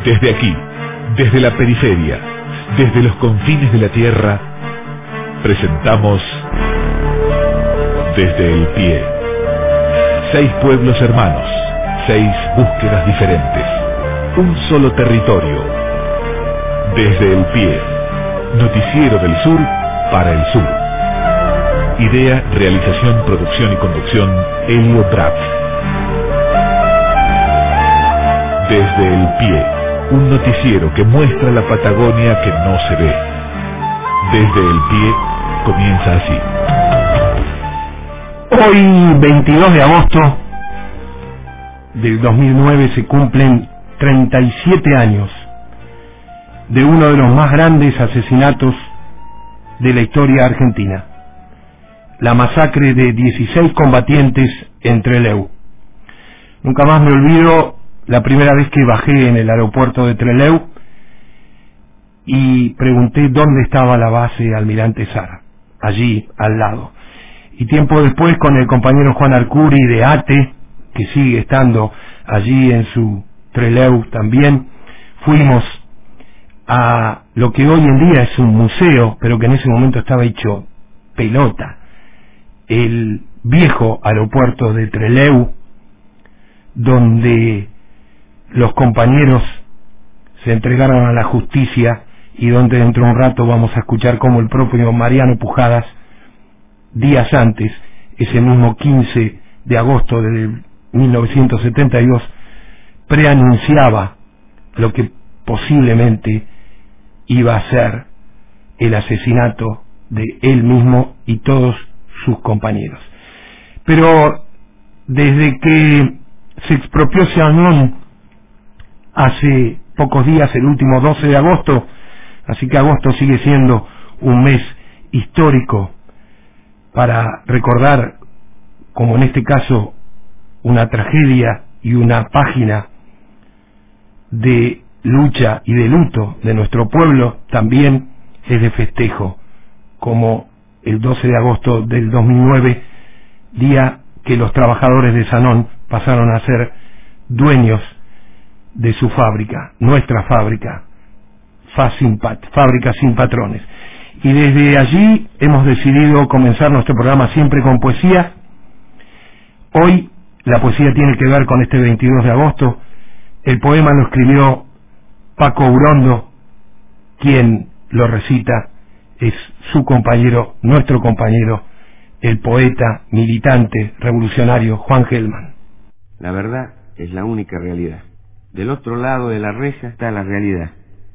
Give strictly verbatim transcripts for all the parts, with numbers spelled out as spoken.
Desde aquí, desde la periferia, desde los confines de la tierra, presentamos Desde el Pie. Seis pueblos hermanos, seis búsquedas diferentes, un solo territorio. Desde el Pie, noticiero del sur para el sur. Idea, realización, producción y conducción, Elio Braff. Desde el Pie, un noticiero que muestra la Patagonia que no se ve. Desde el Pie, comienza así. Hoy, veintidós de agosto del dos mil nueve, se cumplen treinta y siete años de uno de los más grandes asesinatos de la historia argentina, la masacre de dieciséis combatientes en Trelew. Nunca más me olvido la primera vez que bajé en el aeropuerto de Trelew y pregunté dónde estaba la base Almirante Sara, allí al lado. Y tiempo después, con el compañero Juan Arcuri de ATE, que sigue estando allí en su Trelew también, fuimos a lo que hoy en día es un museo, pero que en ese momento estaba hecho pelota, el viejo aeropuerto de Trelew, donde los compañeros se entregaron a la justicia y donde dentro de un rato vamos a escuchar cómo el propio Mariano Pujadas, días antes, ese mismo quince de agosto de mil novecientos setenta y dos, preanunciaba lo que posiblemente iba a ser el asesinato de él mismo y todos sus compañeros. Pero desde que se expropió Sanon hace pocos días, el último doce de agosto, así que agosto sigue siendo un mes histórico para recordar, como en este caso, una tragedia y una página de lucha y de luto de nuestro pueblo, también es de festejo, como el doce de agosto del dos mil nueve, día que los trabajadores de Sanon pasaron a ser dueños de su fábrica, nuestra fábrica, Fasimpat, Fábrica Sin Patrones. Y desde allí hemos decidido comenzar nuestro programa siempre con poesía. Hoy la poesía tiene que ver con este veintidós de agosto. El poema lo escribió Paco Urondo, quien lo recita es su compañero, nuestro compañero, el poeta, militante, revolucionario Juan Gelman. La verdad es la única realidad. Del otro lado de la reja está la realidad.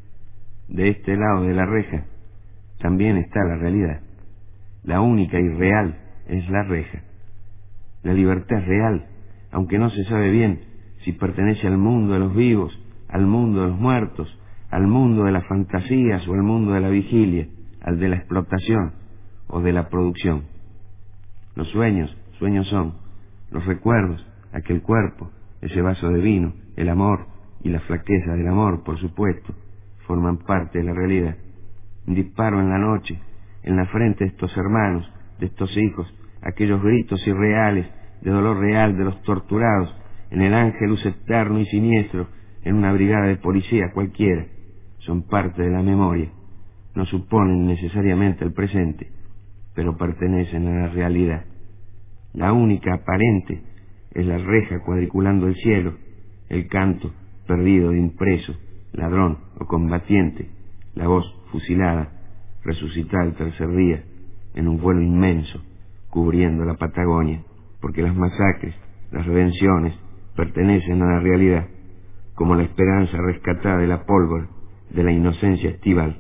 De este lado de la reja también está la realidad. La única y real es la reja. La libertad es real, aunque no se sabe bien si pertenece al mundo de los vivos, al mundo de los muertos, al mundo de las fantasías o al mundo de la vigilia, al de la explotación o de la producción. Los sueños, sueños son, los recuerdos, aquel cuerpo, ese vaso de vino, el amor y la flaqueza del amor, por supuesto, forman parte de la realidad. Un disparo en la noche, en la frente de estos hermanos, de estos hijos, aquellos gritos irreales de dolor real de los torturados, en el ángelus eterno y siniestro, en una brigada de policía cualquiera, son parte de la memoria. No suponen necesariamente el presente, pero pertenecen a la realidad. La única aparente es la reja cuadriculando el cielo, el canto perdido de impreso, ladrón o combatiente, la voz fusilada, resucitada el tercer día, en un vuelo inmenso, cubriendo la Patagonia, porque las masacres, las redenciones, pertenecen a la realidad, como la esperanza rescatada de la pólvora, de la inocencia estival.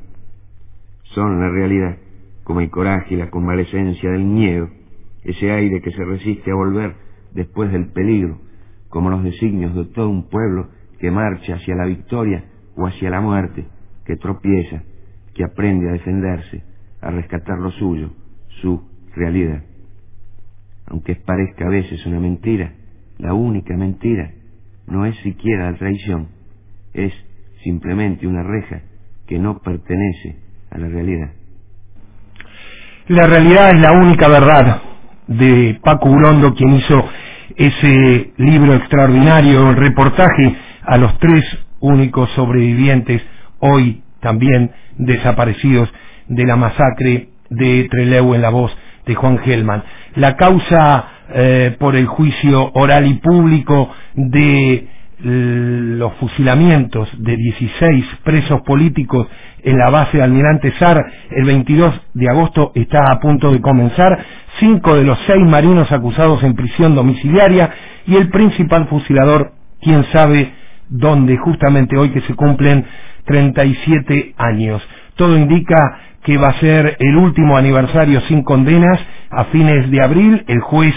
Son la realidad, como el coraje y la convalecencia del miedo, ese aire que se resiste a volver después del peligro, como los designios de todo un pueblo que marcha hacia la victoria o hacia la muerte, que tropieza, que aprende a defenderse, a rescatar lo suyo, su realidad. Aunque parezca a veces una mentira, la única mentira no es siquiera la traición, es simplemente una reja que no pertenece a la realidad. La realidad es la única verdad, de Paco Urondo, quien hizo ese libro extraordinario, el reportaje a los tres únicos sobrevivientes, hoy también desaparecidos, de la masacre de Trelew, en la voz de Juan Gelman. La causa eh, por el juicio oral y público de los fusilamientos de dieciséis presos políticos en la base de Almirante Sar el veintidós de agosto está a punto de comenzar. Cinco de los seis marinos acusados en prisión domiciliaria y el principal fusilador, quién sabe dónde, justamente hoy que se cumplen treinta y siete años. Todo indica que va a ser el último aniversario sin condenas. A fines de abril, el juez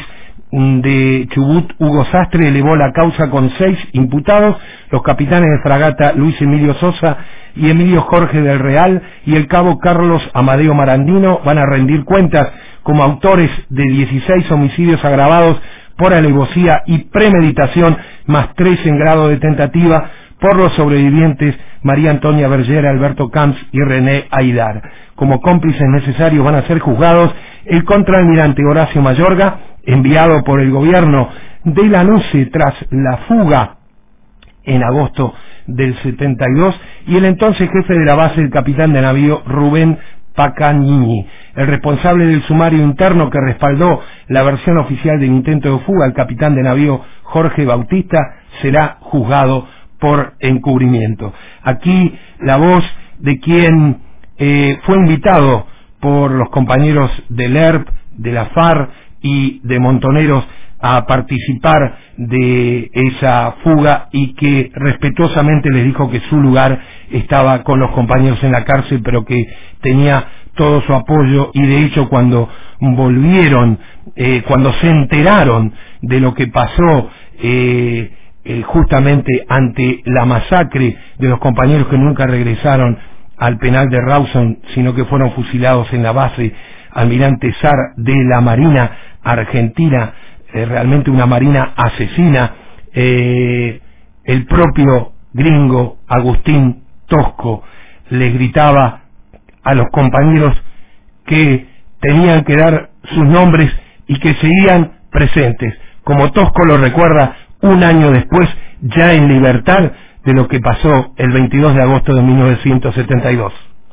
de Chubut, Hugo Sastre, elevó la causa con seis imputados, los capitanes de fragata Luis Emilio Sosa y Emilio Jorge del Real y el cabo Carlos Amadeo Marandino van a rendir cuentas como autores de dieciséis homicidios agravados por alevosía y premeditación, más tres en grado de tentativa por los sobrevivientes María Antonia Berger, Alberto Camps y René Aidar. Como cómplices necesarios van a ser juzgados el contraalmirante Horacio Mayorga, enviado por el gobierno de Lanusse tras la fuga en agosto del setenta y dos, y el entonces jefe de la base, el capitán de navío Rubén Pacagnini. El responsable del sumario interno que respaldó la versión oficial del intento de fuga, el capitán de navío Jorge Bautista, será juzgado por encubrimiento. Aquí la voz de quien eh, fue invitado por los compañeros del E R P, de la FARC y de Montoneros a participar de esa fuga y que respetuosamente les dijo que su lugar estaba con los compañeros en la cárcel, pero que tenía todo su apoyo. Y de hecho, cuando volvieron, eh, cuando se enteraron de lo que pasó eh, eh, justamente ante la masacre de los compañeros que nunca regresaron al penal de Rawson, sino que fueron fusilados en la base Almirante Sar de la Marina Argentina, eh, realmente una marina asesina, eh, el propio gringo Agustín Tosco les gritaba a los compañeros que tenían que dar sus nombres y que seguían presentes, como Tosco lo recuerda un año después, ya en libertad, de lo que pasó el veintidós de agosto de mil novecientos setenta y dos.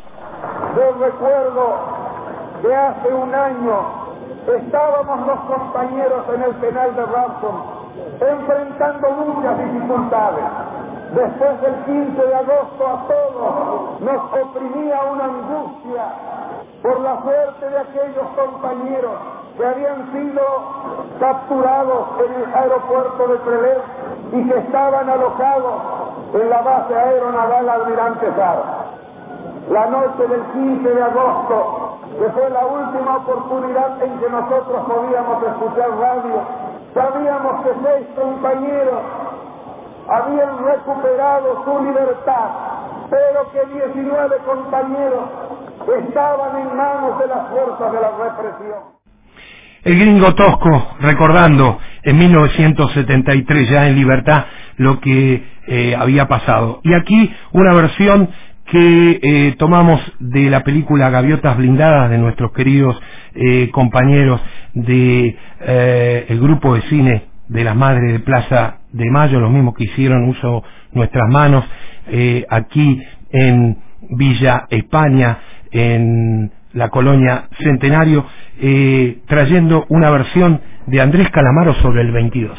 Yo recuerdo que hace un año estábamos los compañeros en el penal de Rawson enfrentando muchas dificultades. Después del quince de agosto a todos nos oprimía una angustia por la suerte de aquellos compañeros que habían sido capturados en el aeropuerto de Trelew y que estaban alojados en la base aeronaval Almirante Sar. La noche del quince de agosto, que fue la última oportunidad en que nosotros podíamos escuchar radio, sabíamos que seis compañeros habían recuperado su libertad, pero que diecinueve compañeros estaban en manos de las fuerzas de la represión. El gringo Tosco recordando en mil novecientos setenta y tres, ya en libertad, lo que eh, había pasado. Y aquí una versión que eh, tomamos de la película Gaviotas Blindadas, de nuestros queridos eh, compañeros de eh, el grupo de cine de las Madres de Plaza de Mayo, los mismos que hicieron uso Nuestras Manos, eh, aquí en Villa España, en la colonia Centenario, eh, trayendo una versión de Andrés Calamaro sobre el veintidós.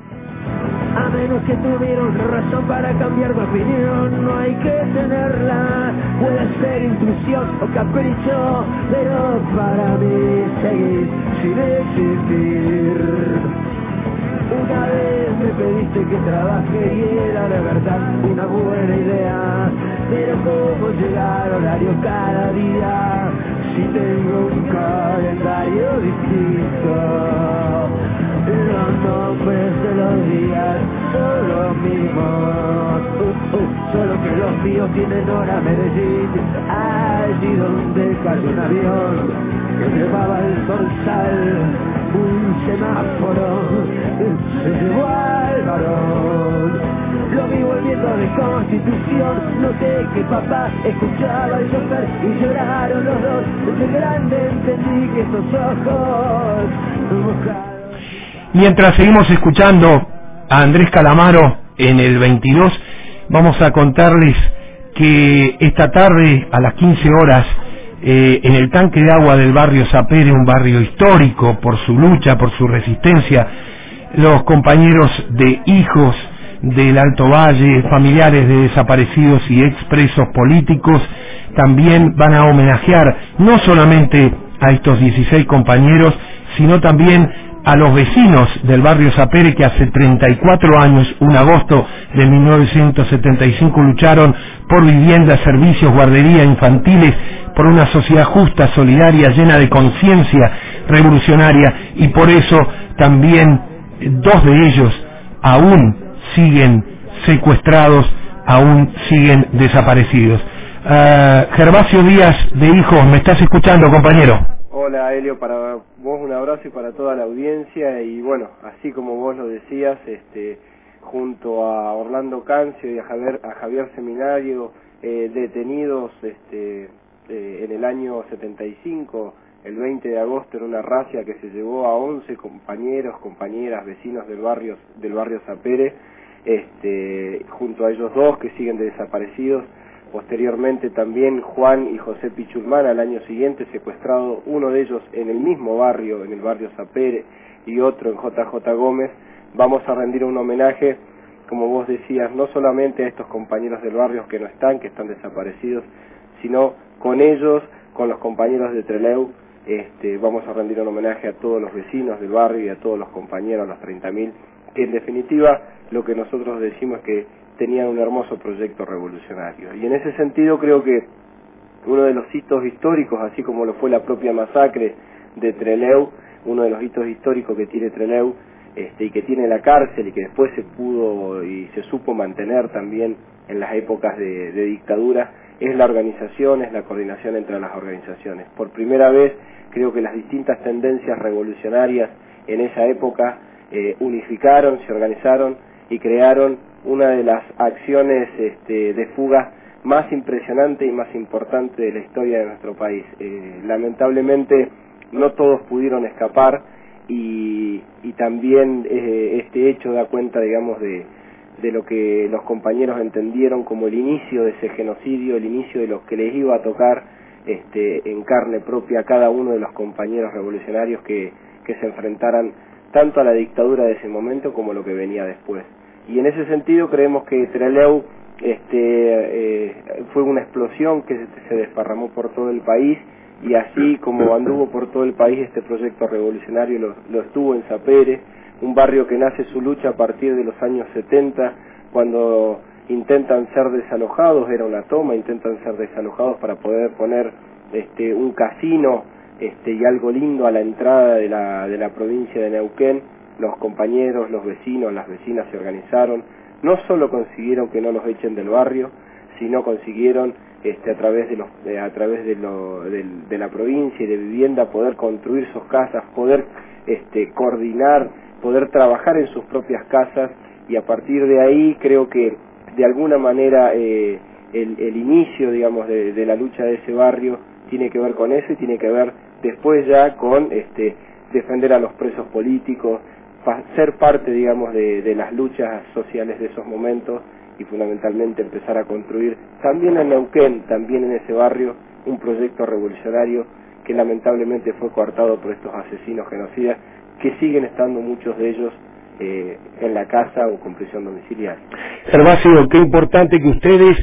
A menos que tuvieron razón para cambiar de opinión, no hay que tenerla. Puede ser intuición o capricho, pero para mí seguís sin existir. Una vez me pediste que trabaje y era de verdad una buena idea, pero cómo llegar a horario cada día si tengo un calendario distinto. Los nombres de los días son los mismos, uh, uh, solo que los míos tienen hora Medellín, allí donde cayó un avión que llevaba el dorsal, un semáforo se llevó al varón. Lo vi volviendo de Constitución, noté que papá escuchaba el chofer y lloraron los dos. Desde grande entendí que esos ojos buscaron. Mientras seguimos escuchando a Andrés Calamaro en el veintidós, vamos a contarles que esta tarde a las quince horas eh, en el tanque de agua del barrio Sapere, un barrio histórico por su lucha, por su resistencia, los compañeros de hijos del Alto Valle, familiares de desaparecidos y expresos políticos, también van a homenajear no solamente a estos dieciséis compañeros, sino también a los vecinos del barrio Sapere que hace treinta y cuatro años, un agosto de mil novecientos setenta y cinco, lucharon por viviendas, servicios, guarderías infantiles, por una sociedad justa, solidaria, llena de conciencia revolucionaria, y por eso también dos de ellos aún siguen secuestrados, aún siguen desaparecidos. Uh, Gervasio Díaz de Hijos, ¿me estás escuchando, compañero? Hola, Helio, para vos un abrazo y para toda la audiencia. Y bueno, así como vos lo decías, este, junto a Orlando Cancio y a Javier, a Javier Seminario, eh, detenidos este, eh, en el año setenta y cinco, el veinte de agosto, en una racia que se llevó a once compañeros, compañeras, vecinos del barrio, del barrio Sapere, este, junto a ellos dos que siguen desaparecidos. Posteriormente también Juan y José Pichulmán, al año siguiente secuestrado, uno de ellos en el mismo barrio, en el barrio Sapere, y otro en J J Gómez. Vamos a rendir un homenaje, como vos decías, no solamente a estos compañeros del barrio que no están, que están desaparecidos, sino con ellos, con los compañeros de Trelew. Este, vamos a rendir un homenaje a todos los vecinos del barrio y a todos los compañeros, los treinta mil, que en definitiva lo que nosotros decimos es que tenían un hermoso proyecto revolucionario. Y en ese sentido creo que uno de los hitos históricos, así como lo fue la propia masacre de Trelew, uno de los hitos históricos que tiene Trelew, este, y que tiene la cárcel y que después se pudo y se supo mantener también en las épocas de, de dictadura, es la organización, es la coordinación entre las organizaciones. Por primera vez creo que las distintas tendencias revolucionarias en esa época eh, unificaron, se organizaron y crearon una de las acciones este, de fuga más impresionante y más importante de la historia de nuestro país. Eh, lamentablemente no todos pudieron escapar y, y también eh, este hecho da cuenta, digamos, de, de lo que los compañeros entendieron como el inicio de ese genocidio, el inicio de lo que les iba a tocar este, en carne propia a cada uno de los compañeros revolucionarios que, que se enfrentaran tanto a la dictadura de ese momento como lo que venía después. Y en ese sentido creemos que Trelew este, eh, fue una explosión que se, se desparramó por todo el país, y así como anduvo por todo el país este proyecto revolucionario lo, lo estuvo en Sapere, un barrio que nace su lucha a partir de los años setenta, cuando intentan ser desalojados, era una toma, intentan ser desalojados para poder poner este, un casino este, y algo lindo a la entrada de la, de la provincia de Neuquén. Los compañeros, los vecinos, las vecinas se organizaron, no solo consiguieron que no los echen del barrio, sino consiguieron este, a través de los, de, a través de, lo, de, de la provincia y de vivienda poder construir sus casas, poder este, coordinar, poder trabajar en sus propias casas, y a partir de ahí creo que de alguna manera eh, el, el inicio, digamos, de, de la lucha de ese barrio tiene que ver con eso, y tiene que ver después ya con este, defender a los presos políticos, ser parte, digamos, de, de las luchas sociales de esos momentos, y fundamentalmente empezar a construir también en Neuquén, también en ese barrio, un proyecto revolucionario que lamentablemente fue coartado por estos asesinos genocidas, que siguen estando muchos de ellos eh, en la casa o con prisión domiciliaria. Gervasio, qué importante que ustedes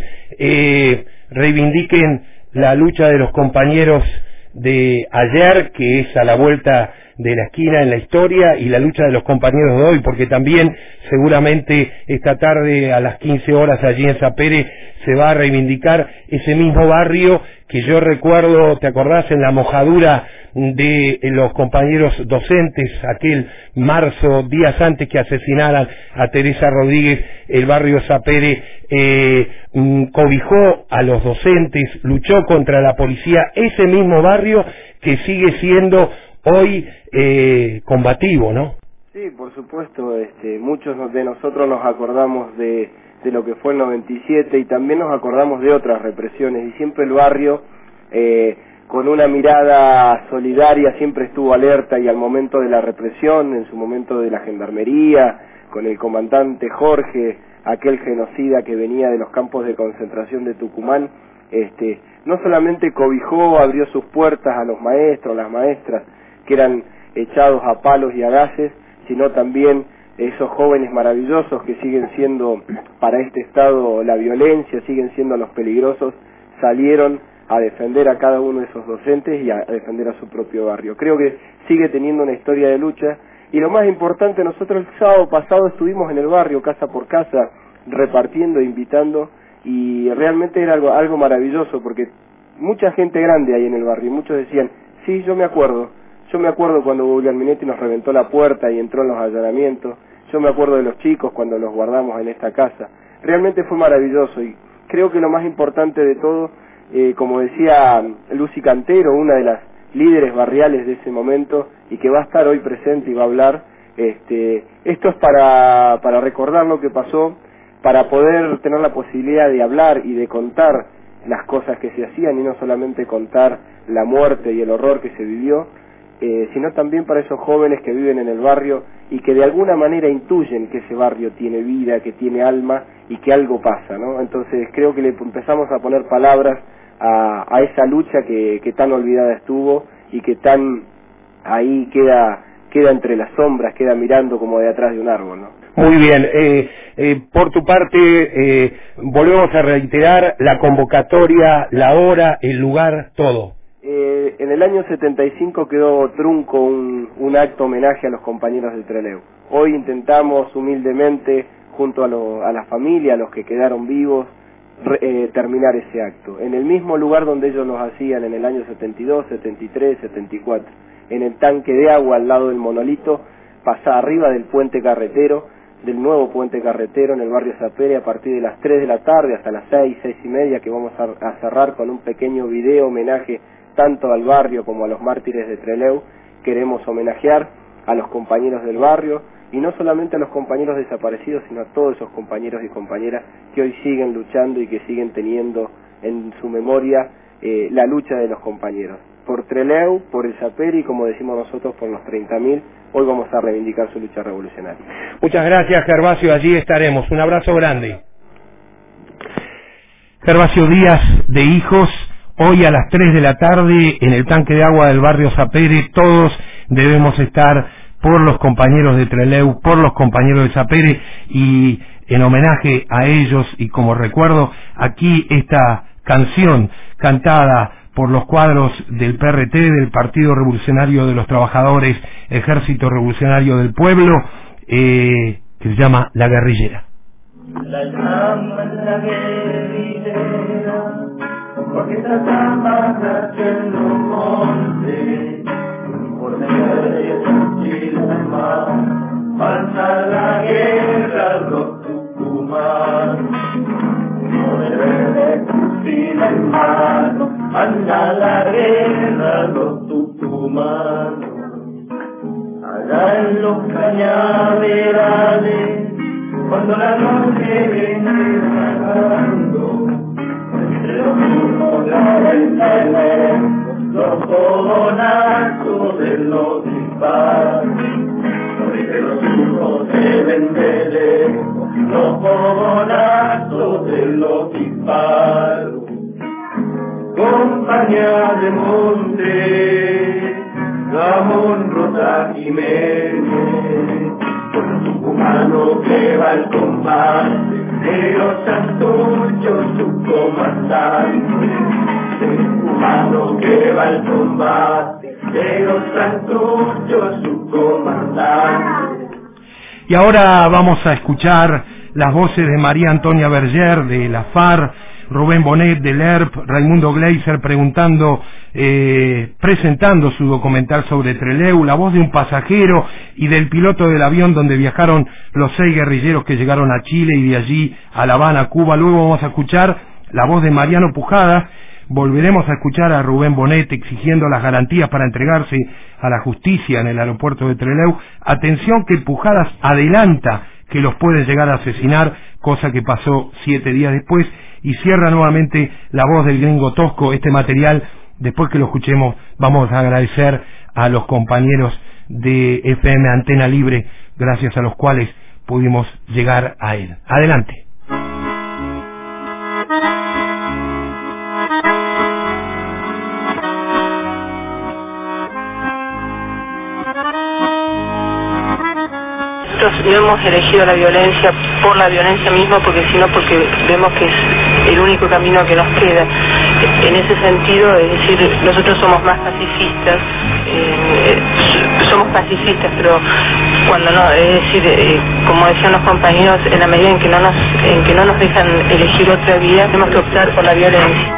eh, reivindiquen la lucha de los compañeros de ayer, que es a la vuelta de la esquina en la historia, y la lucha de los compañeros de hoy, porque también seguramente esta tarde a las quince horas allí en Sapere se va a reivindicar ese mismo barrio que yo recuerdo, ¿te acordás? En la mojadura de los compañeros docentes, aquel marzo, días antes que asesinaran a Teresa Rodríguez, el barrio Sapere eh, cobijó a los docentes, luchó contra la policía, ese mismo barrio que sigue siendo hoy eh, combativo, ¿no? Sí, por supuesto, este, muchos de nosotros nos acordamos de, de lo que fue el noventa y siete, y también nos acordamos de otras represiones, y siempre el barrio eh, con una mirada solidaria siempre estuvo alerta, y al momento de la represión, en su momento de la gendarmería, con el comandante Jorge, aquel genocida que venía de los campos de concentración de Tucumán, este, no solamente cobijó, abrió sus puertas a los maestros, las maestras, que eran echados a palos y a gases, sino también esos jóvenes maravillosos que siguen siendo para este Estado la violencia, siguen siendo los peligrosos, salieron a defender a cada uno de esos docentes y a defender a su propio barrio. Creo que sigue teniendo una historia de lucha, y lo más importante, nosotros el sábado pasado estuvimos en el barrio, casa por casa, repartiendo, invitando, y realmente era algo, algo maravilloso, porque mucha gente grande hay en el barrio, y muchos decían, sí, yo me acuerdo, yo me acuerdo cuando Guglielminetti nos reventó la puerta y entró en los allanamientos, yo me acuerdo de los chicos cuando los guardamos en esta casa. Realmente fue maravilloso, y creo que lo más importante de todo, eh, como decía Lucy Cantero, una de las líderes barriales de ese momento, y que va a estar hoy presente y va a hablar, este, esto es para, para recordar lo que pasó, para poder tener la posibilidad de hablar y de contar las cosas que se hacían, y no solamente contar la muerte y el horror que se vivió, eh, sino también para esos jóvenes que viven en el barrio y que de alguna manera intuyen que ese barrio tiene vida, que tiene alma y que algo pasa, ¿no? Entonces creo que le empezamos a poner palabras a, a esa lucha que, que tan olvidada estuvo y que tan ahí queda, queda entre las sombras, queda mirando como de atrás de un árbol, ¿no? Muy bien, eh, eh, por tu parte, eh, volvemos a reiterar la convocatoria, la hora, el lugar, todo. Eh, en el año setenta y cinco quedó trunco un, un acto homenaje a los compañeros de Trelew. Hoy intentamos humildemente, junto a, lo, a la familia, a los que quedaron vivos, re, eh, terminar ese acto. En el mismo lugar donde ellos los hacían en el año setenta y dos, setenta y tres, setenta y cuatro. En el tanque de agua al lado del monolito, pasá arriba del puente carretero, del nuevo puente carretero en el barrio Sapere, a partir de las tres de la tarde hasta las seis, seis y media, que vamos a, a cerrar con un pequeño video homenaje tanto al barrio como a los mártires de Trelew. Queremos homenajear a los compañeros del barrio, y no solamente a los compañeros desaparecidos, sino a todos esos compañeros y compañeras que hoy siguen luchando y que siguen teniendo en su memoria eh, la lucha de los compañeros. Por Trelew, por el Sapere y, como decimos nosotros, por los treinta mil, hoy vamos a reivindicar su lucha revolucionaria. Muchas gracias, Gervasio, allí estaremos. Un abrazo grande. Gervasio Díaz de Hijos, hoy a las tres de la tarde en el tanque de agua del barrio Sapere. Todos debemos estar por los compañeros de Trelew, por los compañeros de Sapere, y en homenaje a ellos y como recuerdo, aquí esta canción cantada por los cuadros del P R T, del Partido Revolucionario de los Trabajadores, Ejército Revolucionario del Pueblo, eh, que se llama La Guerrillera. La llaman la guerrillera, porque esta llama nace en los montes, por medio de la mar, pasa la guerra los Tucumán. No debe de fusil en mano, anda la guerra los tucumanos. Allá en los cañaverales, cuando la noche viene bajando, entre los turnos del cemento, los fogonazos de los disparos, porque los turnos se ven de lejos, los fogonazos de los disparos. Compañía de monte, Ramón Rosa Jiménez, con los tucumanos que va al combate, de los Santuchos su comandante, de tucumano que va al combate, de los Santuchos su comandante. Y ahora vamos a escuchar las voces de María Antonia Berger de la FARC, Rubén Bonet del E R P, Raimundo Gleiser preguntando, eh, presentando su documental sobre Trelew, la voz de un pasajero y del piloto del avión donde viajaron los seis guerrilleros que llegaron a Chile y de allí a La Habana, Cuba. Luego vamos a escuchar la voz de Mariano Pujadas. Volveremos a escuchar a Rubén Bonet exigiendo las garantías para entregarse a la justicia en el aeropuerto de Trelew. Atención que Pujadas adelanta que los pueden llegar a asesinar, cosa que pasó siete días después, y cierra nuevamente la voz del gringo Tosco. Este material, después que lo escuchemos, vamos a agradecer a los compañeros de F M Antena Libre, gracias a los cuales pudimos llegar a él. Adelante. Nosotros no hemos elegido la violencia por la violencia misma, porque sino porque vemos que es el único camino que nos queda. En ese sentido, es decir, nosotros somos más pacifistas, eh, somos pacifistas, pero cuando no, es decir, eh, como decían los compañeros, en la medida en que no nos, en que no nos dejan elegir otra vida, tenemos que optar por la violencia.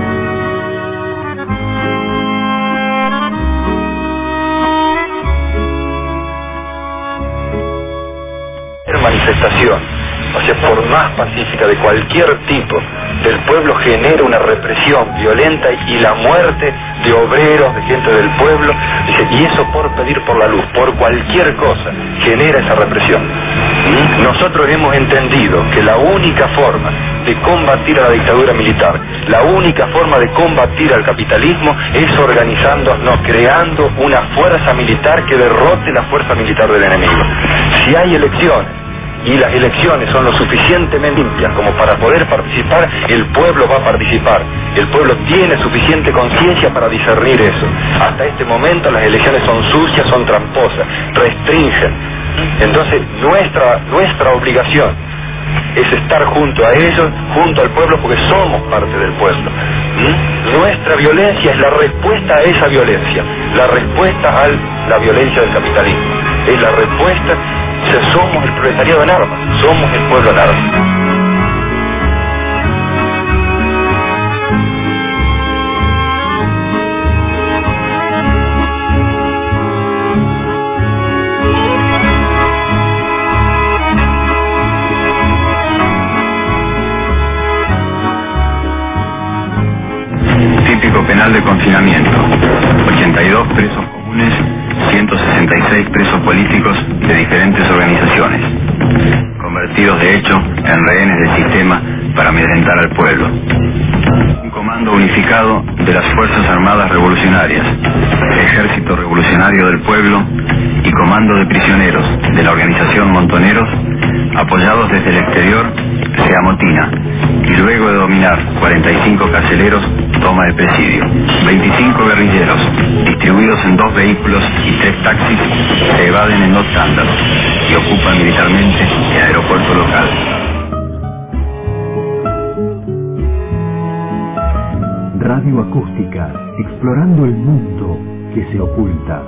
Manifestación, o sea, por más pacífica de cualquier tipo del pueblo, genera una represión violenta y la muerte de obreros, de gente del pueblo, dice, y eso por pedir por la luz, por cualquier cosa, genera esa represión. ¿Mm? Nosotros hemos entendido que la única forma de combatir a la dictadura militar, la única forma de combatir al capitalismo es organizándonos, creando una fuerza militar que derrote la fuerza militar del enemigo. Si hay elecciones, y las elecciones son lo suficientemente limpias como para poder participar, el pueblo va a participar. El pueblo tiene suficiente conciencia para discernir eso. Hasta este momento las elecciones son sucias, son tramposas, restringen. Entonces nuestra, nuestra obligación es estar junto a ellos, junto al pueblo, porque somos parte del pueblo. ¿Mm? Nuestra violencia es la respuesta a esa violencia, la respuesta a la violencia del capitalismo. Es la respuesta. O sea, somos el proletariado en armas, somos el pueblo en armas. Típico penal de confinamiento, ochenta y dos presos comunes, ciento sesenta y seis presos políticos de diferentes organizaciones, convertidos de hecho en rehenes del sistema para amedrentar al pueblo. Un comando unificado de las Fuerzas Armadas Revolucionarias, Ejército Revolucionario del Pueblo y Comando de Prisioneros de la organización Montoneros, apoyados desde el exterior, se amotina y luego de dominar cuarenta y cinco carceleros, toma el presidio. veinticinco guerrilleros, distribuidos en dos vehículos y tres taxis, se evaden en dos tándalos y ocupan militarmente el aeropuerto local. Radio acústica, explorando el mundo que se oculta.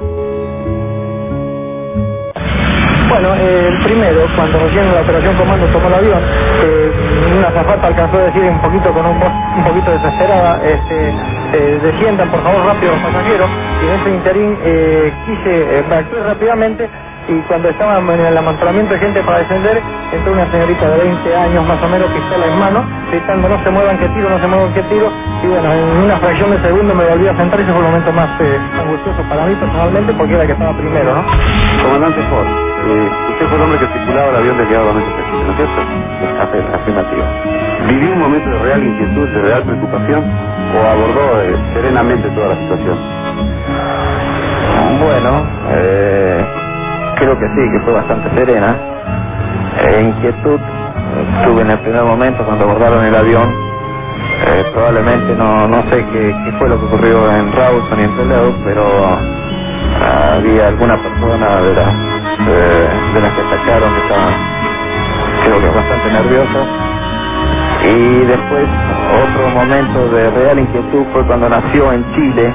Bueno, eh, el primero, cuando recién la operación Comando tomó el avión, eh, una azafata alcanzó a decir un poquito con un voz un poquito desesperada, este, eh, desciendan por favor rápido los pasajeros, y en ese interín eh, quise eh, actuar rápidamente, y cuando estaban en el amontonamiento de gente para descender, entró una señorita de veinte años más o menos, pistola en mano, gritando no se muevan que tiro, no se muevan que tiro, y bueno, en una fracción de segundo me volví a sentar, y ese fue el momento más eh, angustioso para mí personalmente, porque era el que estaba primero, ¿no? Comandante Ford, eh, usted fue el hombre que tripulaba el avión desviado a Mente Preciso, ¿no es cierto? Afirmativo. ¿Vivió un momento de real inquietud, de real preocupación, o abordó eh, serenamente toda la situación? Bueno, eh... creo que sí, que fue bastante serena. Eh, inquietud eh, tuve en el primer momento cuando abordaron el avión. Eh, probablemente no no sé qué, qué fue lo que ocurrió en Rawson y en Toledo, pero uh, había alguna persona de las eh, de las que atacaron que estaban, creo que bastante nerviosas. Y después otro momento de real inquietud fue cuando nació en Chile.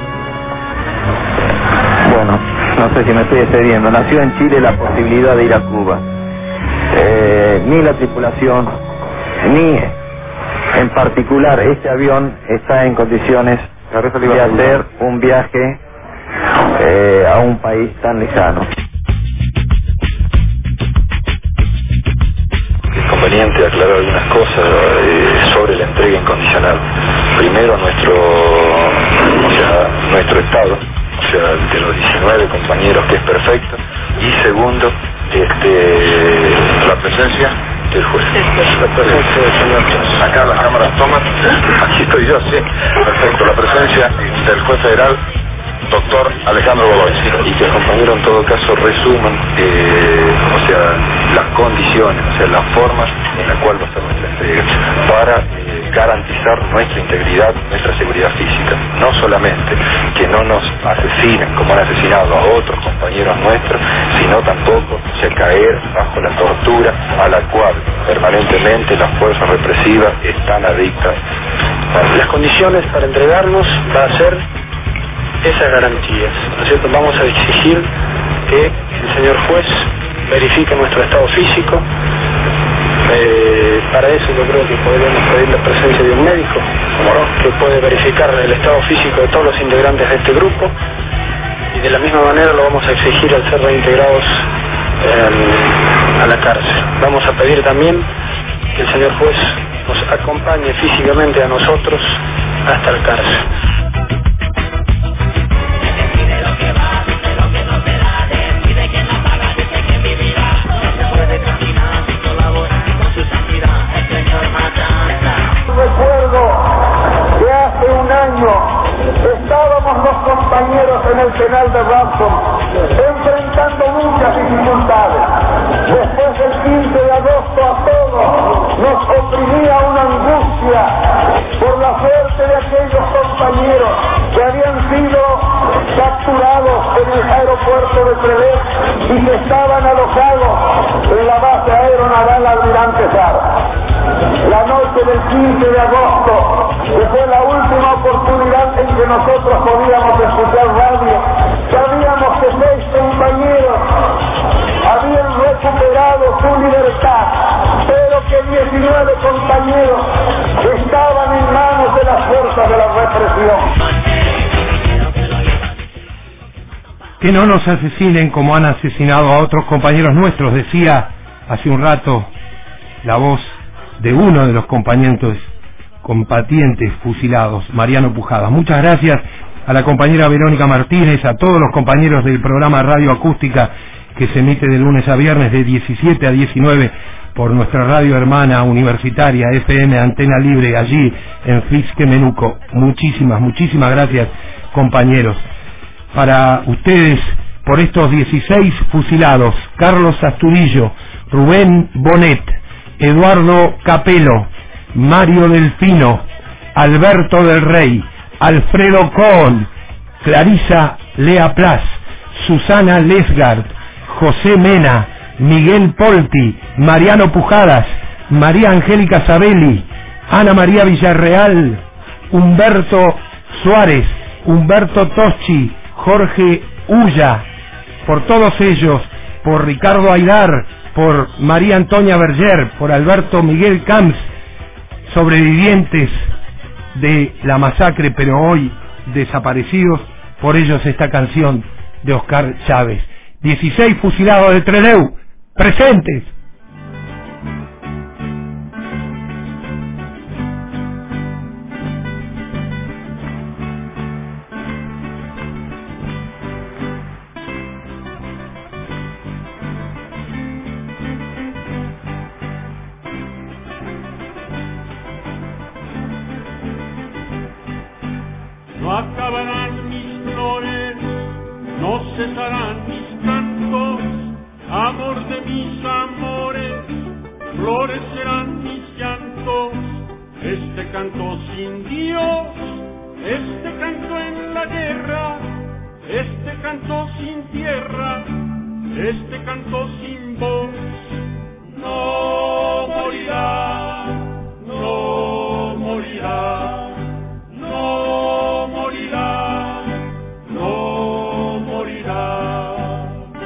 Bueno, no sé si me estoy excediendo, nació en Chile la posibilidad de ir a Cuba. Eh, ni la tripulación, ni en particular este avión está en condiciones de hacer un viaje eh, a un país tan lejano. Es conveniente aclarar algunas cosas eh, sobre la entrega incondicional. Primero, nuestro, o sea, nuestro Estado, o sea, de los diecinueve compañeros, que es perfecto, y segundo, este, la presencia del juez. La presencia del señor juez. Acá las cámaras toman, aquí estoy yo, sí, perfecto, la presencia del juez federal doctor Alejandro Godoy, y que el compañero en todo caso resuman, eh, o sea, las condiciones, o sea, las formas en las cuales va a ser nuestra entrega, para eh, garantizar nuestra integridad, nuestra seguridad física. No solamente que no nos asesinen como han asesinado a otros compañeros nuestros, sino tampoco o sea, caer bajo la tortura a la cual permanentemente las fuerzas represivas están adictas. Las condiciones para entregarnos va a ser esas garantías, ¿no es cierto? Vamos a exigir que el señor juez verifique nuestro estado físico. Eh, para eso yo creo que podríamos pedir la presencia de un médico, ¿no?, que puede verificar el estado físico de todos los integrantes de este grupo, y de la misma manera lo vamos a exigir al ser reintegrados eh, a la cárcel. Vamos a pedir también que el señor juez nos acompañe físicamente a nosotros hasta la cárcel. Recuerdo que hace un año estábamos los compañeros en el penal de Ransom enfrentando muchas dificultades. Después del quince de agosto a todos nos oprimía una angustia por la suerte de aquellos compañeros que habían sido capturados en el aeropuerto de Trelew y que estaban alojados en la base aeronaval Almirante Sara. La noche del quince de agosto, que fue la última oportunidad en que nosotros podíamos escuchar radio, sabíamos que seis compañeros habían recuperado su libertad, pero que diecinueve compañeros estaban en manos de las fuerzas de la represión. Que no nos asesinen como han asesinado a otros compañeros nuestros, decía hace un rato la voz de uno de los compañeros combatientes fusilados, Mariano Pujadas. Muchas gracias a la compañera Verónica Martínez, a todos los compañeros del programa Radio Acústica que se emite de lunes a viernes de diecisiete a diecinueve por nuestra radio hermana universitaria F M Antena Libre allí en Fisque Menuco. Muchísimas, muchísimas gracias, compañeros. Para ustedes, por estos dieciséis fusilados: Carlos Asturillo, Rubén Bonet, Eduardo Capelo, Mario Delfino, Alberto del Rey, Alfredo Cohn, Clarisa Lea Plas, Susana Lesgard, José Mena, Miguel Polti, Mariano Pujadas, María Angélica Sabelli, Ana María Villarreal, Humberto Suárez, Humberto Toschi, Jorge Ulla, por todos ellos, por Ricardo Aidar, por María Antonia Berger, por Alberto Miguel Camps, sobrevivientes de la masacre, pero hoy desaparecidos, por ellos esta canción de Oscar Chávez. dieciséis fusilados de Trelew, presentes. No acabarán mis flores, no cesarán mis cantos, amor de mis amores, flores serán mis llantos. Este canto sin Dios, este canto en la guerra, este canto sin tierra, este canto sin voz. No morirá, no morirá. No morirá, no morirá.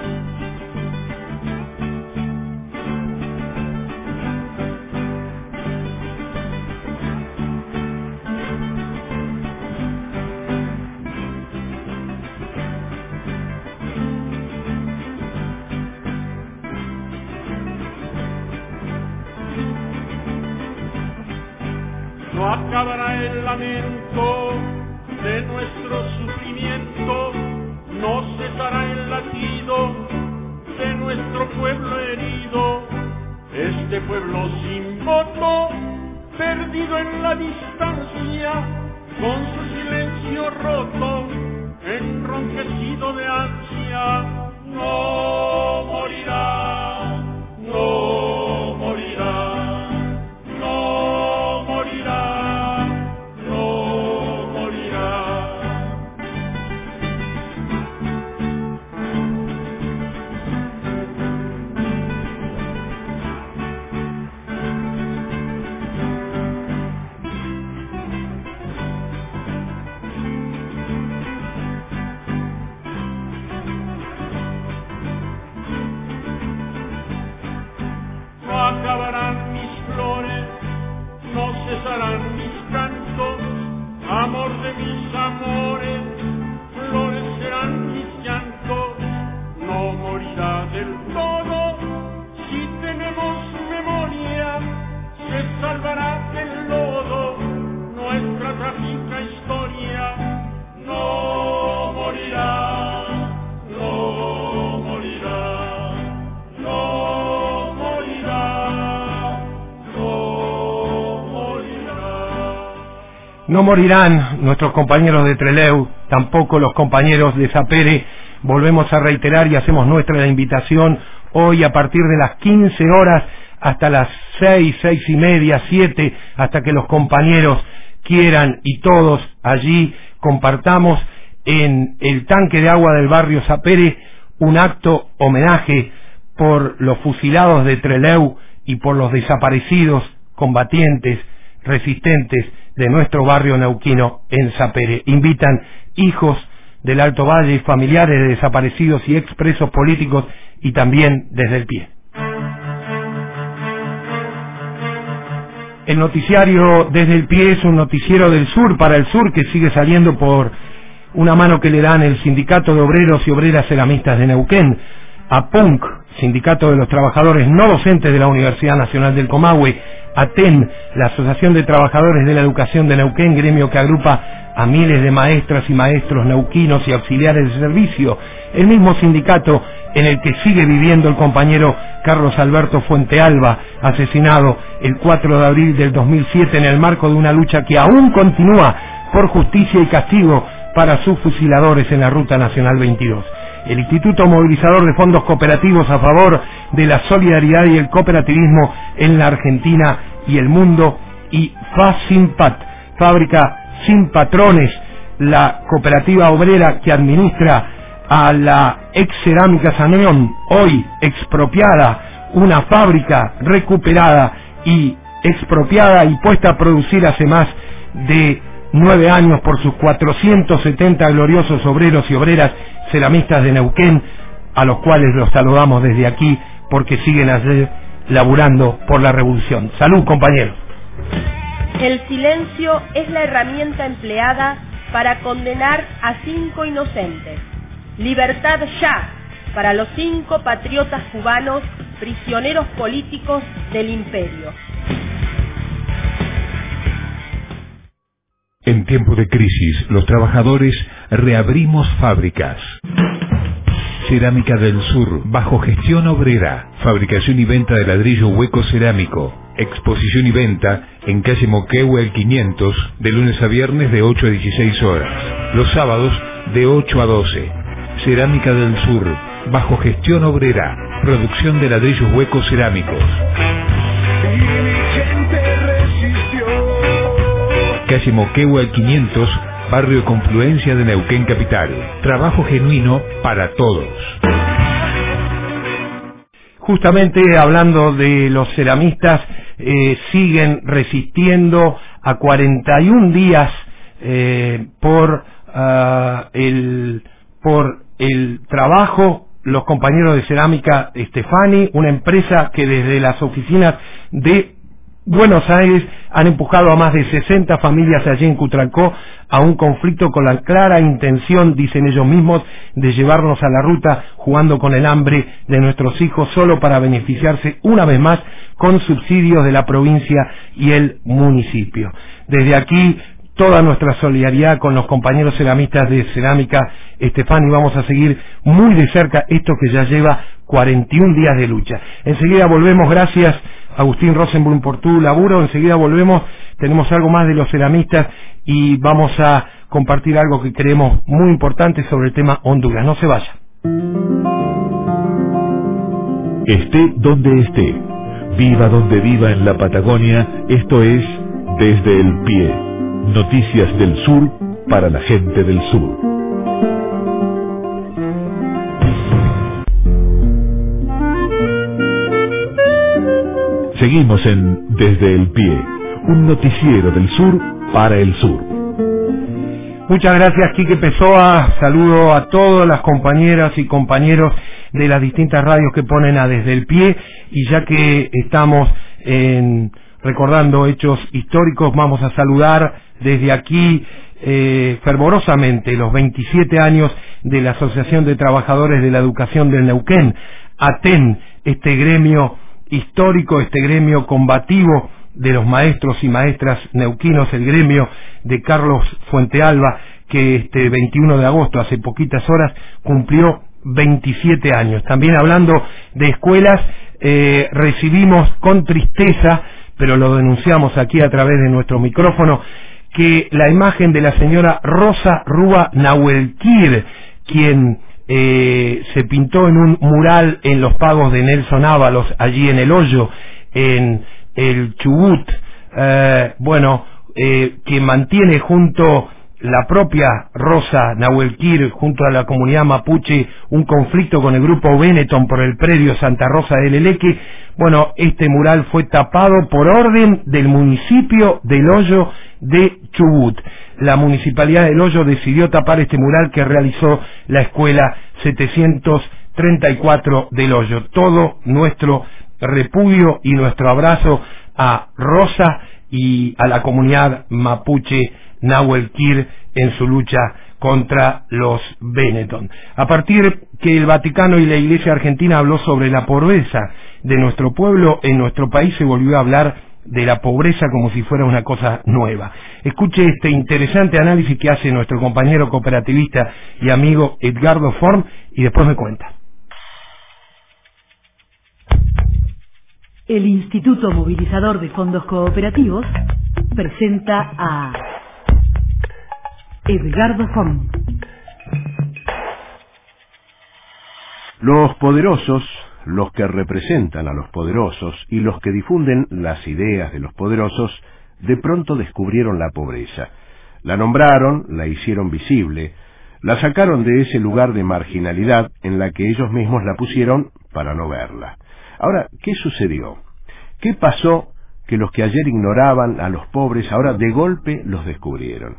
No acabará el lamento de nuestro sufrimiento, no cesará el latido de nuestro pueblo herido. Este pueblo sin voto, perdido en la distancia, con su silencio roto, enronquecido de ansia, no morirá, no morirá, no morirá, no morirá. No acabarán mis flores, no cesarán mis cantos, amor de mis amores, florecerán mis llantos, no morirá del todo, si tenemos memoria, se salvará del lodo, nuestra trágica historia, no morirá, no morirá, no morirá, no morirá. No morirán nuestros compañeros de Trelew, tampoco los compañeros de Sapere. Volvemos a reiterar y hacemos nuestra la invitación hoy a partir de las quince horas hasta las seis, seis y media, siete, hasta que los compañeros quieran y todos allí compartamos en el tanque de agua del barrio Sapere un acto homenaje por los fusilados de Trelew y por los desaparecidos, combatientes, resistentes de nuestro barrio neuquino en Sapere. Invitan hijos del Alto Valle, familiares de desaparecidos y expresos políticos y también desde el pie. El noticiario Desde el Pie es un noticiero del sur para el sur que sigue saliendo por una mano que le dan el Sindicato de Obreros y Obreras Ceramistas de Neuquén, A P U N C, Sindicato de los Trabajadores No Docentes de la Universidad Nacional del Comahue, A T E N, la Asociación de Trabajadores de la Educación de Neuquén, gremio que agrupa a miles de maestras y maestros neuquinos y auxiliares de servicio, el mismo sindicato en el que sigue viviendo el compañero Carlos Alberto Fuentealba, asesinado el cuatro de abril del dos mil siete en el marco de una lucha que aún continúa por justicia y castigo para sus fusiladores en la Ruta Nacional veintidós. El Instituto Movilizador de Fondos Cooperativos a favor de la solidaridad y el cooperativismo en la Argentina y el mundo, y FASIMPAT, Fábrica Sin Patrones, la cooperativa obrera que administra a la ex Cerámica Saneón, hoy expropiada, una fábrica recuperada y expropiada y puesta a producir hace más de nueve años por sus cuatrocientos setenta gloriosos obreros y obreras ceramistas de Neuquén, a los cuales los saludamos desde aquí porque siguen allí laburando por la revolución. Salud, compañeros. El silencio es la herramienta empleada para condenar a cinco inocentes. Libertad ya para los cinco patriotas cubanos, prisioneros políticos del imperio. En tiempo de crisis, los trabajadores reabrimos fábricas. Cerámica del Sur, bajo gestión obrera. Fabricación y venta de ladrillo hueco cerámico. Exposición y venta en calle Moquehue el quinientos, de lunes a viernes de ocho a dieciséis horas. Los sábados de ocho a doce. Cerámica del Sur, bajo gestión obrera. Producción de ladrillos huecos cerámicos. Calle Moquehue al quinientos, barrio de Confluencia de Neuquén Capital. Trabajo genuino para todos. Justamente hablando de los ceramistas, eh, siguen resistiendo a cuarenta y un días eh, por, uh, el, por el trabajo. Los compañeros de Cerámica Stefani, una empresa que desde las oficinas de Buenos Aires han empujado a más de sesenta familias allí en Cutralcó a un conflicto con la clara intención, dicen ellos mismos, de llevarnos a la ruta jugando con el hambre de nuestros hijos solo para beneficiarse una vez más con subsidios de la provincia y el municipio. Desde aquí toda nuestra solidaridad con los compañeros ceramistas de Cerámica Stefani. Vamos a seguir muy de cerca esto que ya lleva cuarenta y un días de lucha. Enseguida volvemos, gracias Agustín Rosenblum por tu laburo. Enseguida volvemos, tenemos algo más de los ceramistas y vamos a compartir algo que creemos muy importante sobre el tema Honduras. No se vaya. Esté donde esté, viva donde viva en la Patagonia, esto es Desde el Pie, noticias del sur para la gente del sur. Seguimos en Desde el Pie, un noticiero del sur para el sur. Muchas gracias, Quique Pessoa. Saludo a todas las compañeras y compañeros de las distintas radios que ponen a Desde el Pie, y ya que estamos en, recordando hechos históricos, vamos a saludar desde aquí eh, fervorosamente los veintisiete años de la Asociación de Trabajadores de la Educación del Neuquén, ATEN, este gremio histórico, este gremio combativo de los maestros y maestras neuquinos, el gremio de Carlos Fuentealba, que este veintiuno de agosto, hace poquitas horas, cumplió veintisiete años. También hablando de escuelas, eh, recibimos con tristeza, pero lo denunciamos aquí a través de nuestro micrófono, que la imagen de la señora Rosa Rúa Nahuelquir, quien eh, se pintó en un mural en los pagos de Nelson Ábalos, allí en El Hoyo, en el Chubut, eh, bueno, eh, que mantiene junto la propia Rosa Nahuelquir, junto a la comunidad mapuche, un conflicto con el grupo Benetton por el predio Santa Rosa del Eleque. Bueno, este mural fue tapado por orden del municipio del Hoyo de Chubut. La municipalidad del Hoyo decidió tapar este mural que realizó la escuela setecientos treinta y cuatro del Hoyo. Todo nuestro repudio y nuestro abrazo a Rosa y a la comunidad mapuche Nahuelquir en su lucha contra los Benetton. A partir que el Vaticano y la Iglesia Argentina habló sobre la pobreza de nuestro pueblo, en nuestro país se volvió a hablar de la pobreza como si fuera una cosa nueva. Escuche este interesante análisis que hace nuestro compañero cooperativista y amigo Edgardo Form y después me cuenta. El Instituto Movilizador de Fondos Cooperativos presenta a Edgardo Form. Los poderosos, los que representan a los poderosos y los que difunden las ideas de los poderosos, de pronto descubrieron la pobreza. La nombraron, la hicieron visible, la sacaron de ese lugar de marginalidad en la que ellos mismos la pusieron para no verla. Ahora, ¿qué sucedió? ¿Qué pasó que los que ayer ignoraban a los pobres ahora de golpe los descubrieron?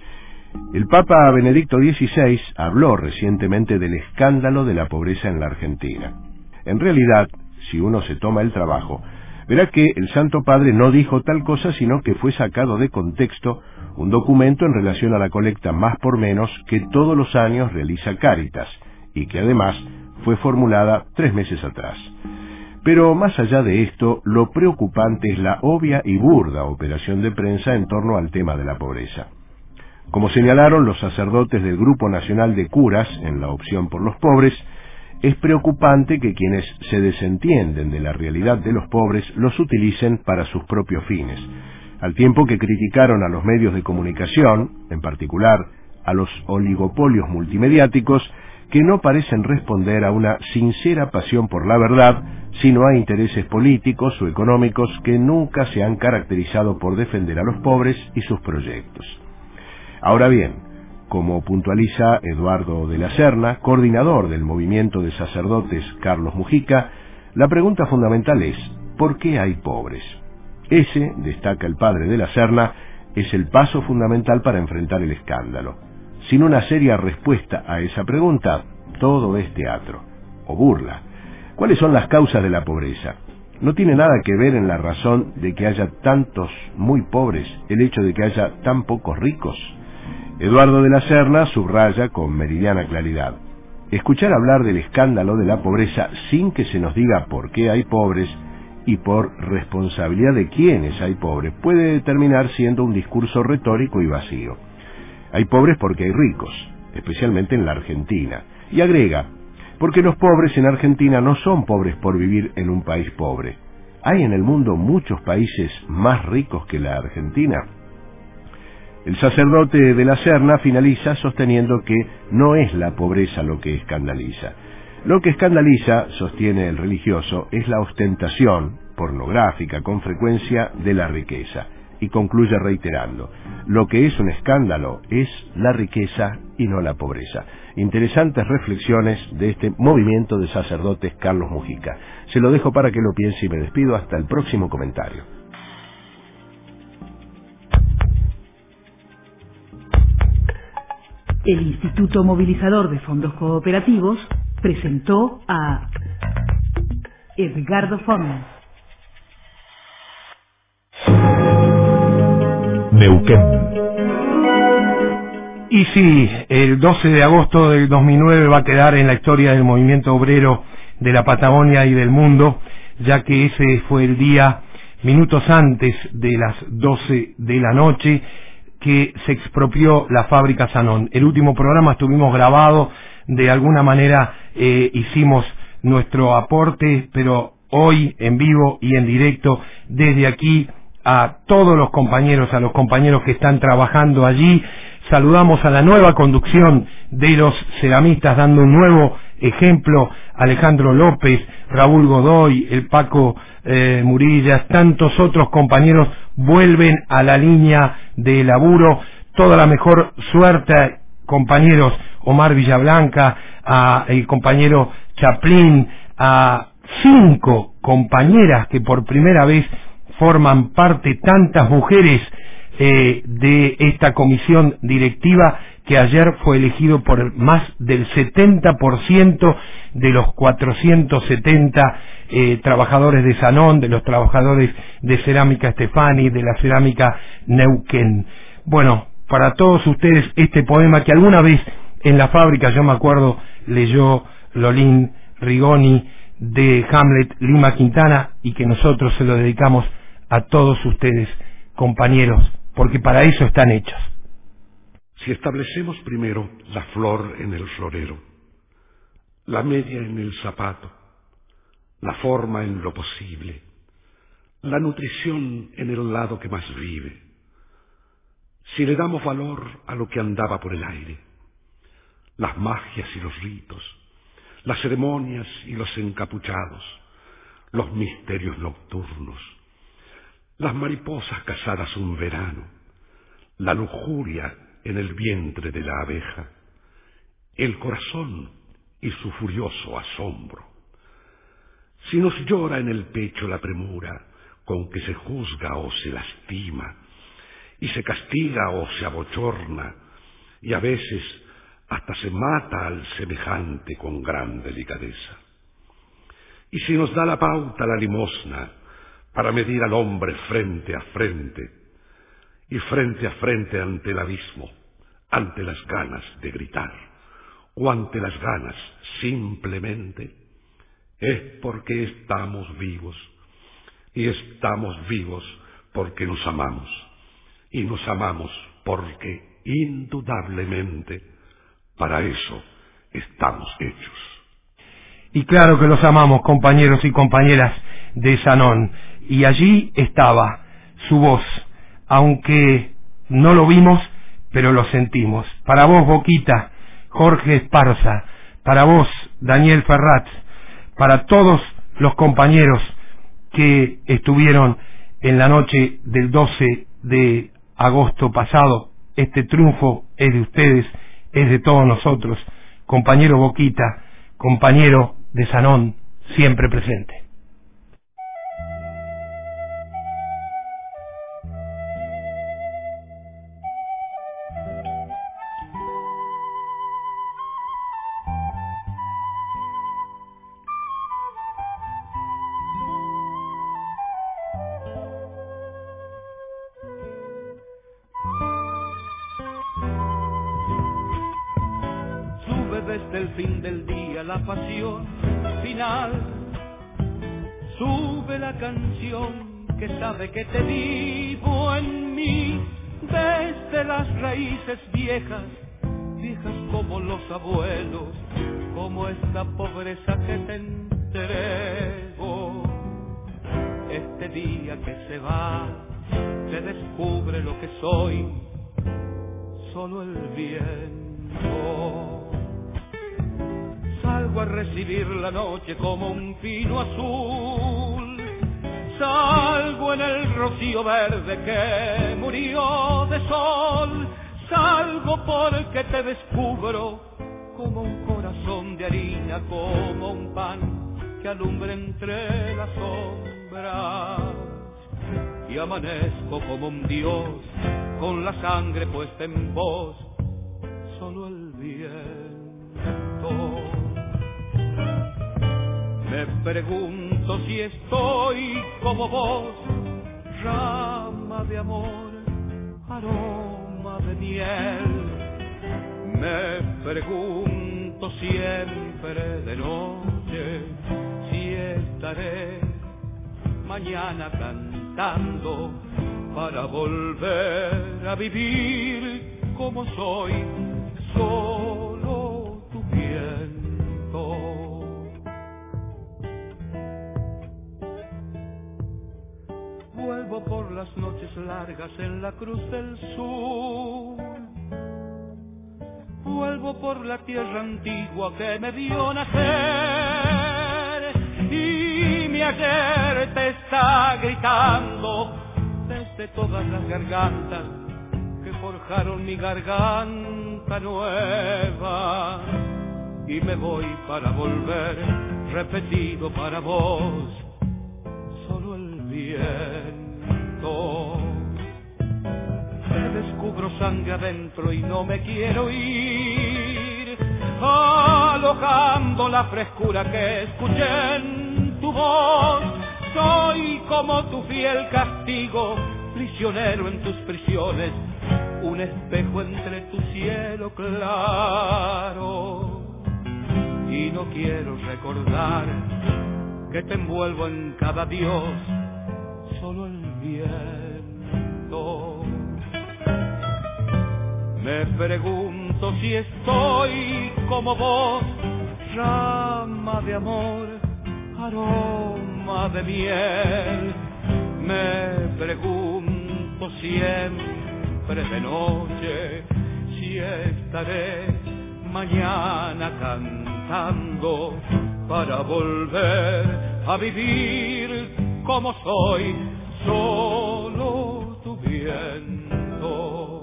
El Papa Benedicto dieciséis habló recientemente del escándalo de la pobreza en la Argentina. En realidad, si uno se toma el trabajo, verá que el Santo Padre no dijo tal cosa, sino que fue sacado de contexto un documento en relación a la colecta más por menos que todos los años realiza Cáritas, y que además fue formulada tres meses atrás. Pero más allá de esto, lo preocupante es la obvia y burda operación de prensa en torno al tema de la pobreza. Como señalaron los sacerdotes del Grupo Nacional de Curas en la opción por los pobres, es preocupante que quienes se desentienden de la realidad de los pobres los utilicen para sus propios fines, al tiempo que criticaron a los medios de comunicación, en particular a los oligopolios multimediáticos, que no parecen responder a una sincera pasión por la verdad, sino a intereses políticos o económicos que nunca se han caracterizado por defender a los pobres y sus proyectos. Ahora bien, como puntualiza Eduardo de la Serna, coordinador del movimiento de sacerdotes Carlos Mujica, la pregunta fundamental es, ¿por qué hay pobres? Ese, destaca el padre de la Serna, es el paso fundamental para enfrentar el escándalo. Sin una seria respuesta a esa pregunta, todo es teatro o burla. ¿Cuáles son las causas de la pobreza? No tiene nada que ver en la razón de que haya tantos muy pobres el hecho de que haya tan pocos ricos. Eduardo de la Serna subraya con meridiana claridad: escuchar hablar del escándalo de la pobreza sin que se nos diga por qué hay pobres y por responsabilidad de quiénes hay pobres puede terminar siendo un discurso retórico y vacío. Hay pobres porque hay ricos, especialmente en la Argentina. Y agrega, porque los pobres en Argentina no son pobres por vivir en un país pobre. ¿Hay en el mundo muchos países más ricos que la Argentina? El sacerdote de la Serna finaliza sosteniendo que no es la pobreza lo que escandaliza. Lo que escandaliza, sostiene el religioso, es la ostentación pornográfica con frecuencia de la riqueza. Y concluye reiterando, lo que es un escándalo es la riqueza y no la pobreza. Interesantes reflexiones de este movimiento de sacerdotes Carlos Mujica. Se lo dejo para que lo piense y me despido hasta el próximo comentario. El Instituto Movilizador de Fondos Cooperativos presentó a Edgardo Fornes. Neuquén. Y sí, el doce de agosto del dos mil nueve va a quedar en la historia del movimiento obrero de la Patagonia y del mundo, ya que ese fue el día, minutos antes de las doce de la noche, que se expropió la fábrica Sanón. El último programa estuvimos grabado, de alguna manera eh, hicimos nuestro aporte, pero hoy en vivo y en directo desde aquí a todos los compañeros, a los compañeros que están trabajando allí. Saludamos a la nueva conducción de los ceramistas, dando un nuevo ejemplo, Alejandro López, Raúl Godoy, el Paco eh, Murillas, tantos otros compañeros vuelven a la línea de laburo. Toda la mejor suerte, compañeros, Omar Villablanca, a el compañero Chaplin, a cinco compañeras que por primera vez forman parte, tantas mujeres eh, de esta comisión directiva, que ayer fue elegido por más del setenta por ciento de los cuatrocientos setenta eh, trabajadores de Sanón, de los trabajadores de Cerámica Estefani, de la Cerámica Neuquén. Bueno, para todos ustedes este poema que alguna vez en la fábrica, yo me acuerdo, leyó Lolín Rigoni, de Hamlet Lima Quintana, y que nosotros se lo dedicamos a todos ustedes, compañeros, porque para eso están hechos. Si establecemos primero la flor en el florero, la media en el zapato, la forma en lo posible, la nutrición en el lado que más vive, si le damos valor a lo que andaba por el aire, las magias y los ritos, las ceremonias y los encapuchados, los misterios nocturnos, las mariposas cazadas un verano, la lujuria en el vientre de la abeja, el corazón y su furioso asombro. Si nos llora en el pecho la premura con que se juzga o se lastima, y se castiga o se abochorna, y a veces hasta se mata al semejante con gran delicadeza. Y si nos da la pauta la limosna para medir al hombre frente a frente, y frente a frente ante el abismo, ante las ganas de gritar, o ante las ganas simplemente, es porque estamos vivos, y estamos vivos porque nos amamos, y nos amamos porque indudablemente para eso estamos hechos. Y claro que los amamos, compañeros y compañeras de Sanón, y allí estaba su voz, aunque no lo vimos, pero lo sentimos. Para vos, Boquita, Jorge Esparza, para vos, Daniel Ferrat, para todos los compañeros que estuvieron en la noche del doce de agosto pasado. Este triunfo es de ustedes, es de todos nosotros. Compañero Boquita, compañero de Sanón, siempre presente. Desde el fin del día la pasión final, sube la canción que sabe que te vivo en mí, desde las raíces viejas, viejas como los abuelos, como esta pobreza que te entrego. Este día que se va, se descubre lo que soy, solo el viento. Salgo a recibir la noche como un pino azul, salgo en el rocío verde que murió de sol, salgo porque te descubro como un corazón de harina, como un pan que alumbra entre las sombras, y amanezco como un dios con la sangre puesta en vos, solo el viento. Me pregunto si estoy como vos, rama de amor, aroma de miel. Me pregunto siempre de noche si estaré mañana cantando para volver a vivir como soy, solo tu viento. Vuelvo por las noches largas en la cruz del sur, vuelvo por la tierra antigua que me vio nacer, y mi ayer te está gritando desde todas las gargantas que forjaron mi garganta nueva, y me voy para volver repetido para vos, solo el viento. Te descubro sangre adentro y no me quiero ir, alojando la frescura que escuché en tu voz. Soy como tu fiel castigo, prisionero en tus prisiones, un espejo entre tu cielo claro. Y no quiero recordar que te envuelvo en cada dios, solo el viento. Me pregunto si estoy como vos, rama de amor, aroma de miel. Me pregunto siempre de noche si estaré mañana cantando para volver a vivir como soy, solo tu viento.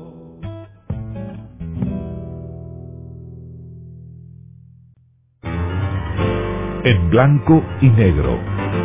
En blanco y negro.